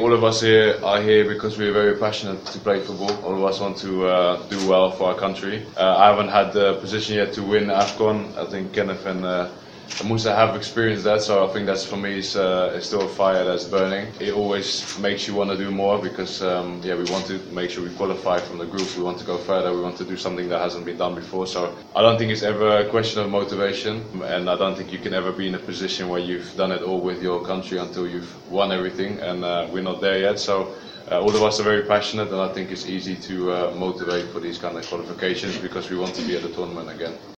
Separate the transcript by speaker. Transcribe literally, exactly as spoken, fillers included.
Speaker 1: all of us here are here because we're very passionate to play football. All of us want to uh, do well for our country. Uh, I haven't had the position yet to win AFCON. I think Kenneth and uh, Musa have experienced that, so I think that's for me is, uh, is still a fire that's burning. It always makes you want to do more because um, yeah, we want to make sure we qualify from the group. We want to go further. We want to do something that hasn't been done before. So I don't think it's ever a question of motivation, and I don't think you can ever be in a position where you've done it all with your country until you've won everything, and uh, we're not there yet. So uh, all of us are very passionate, and I think it's easy to uh, motivate for these kind of qualifications because we want to be at the tournament again.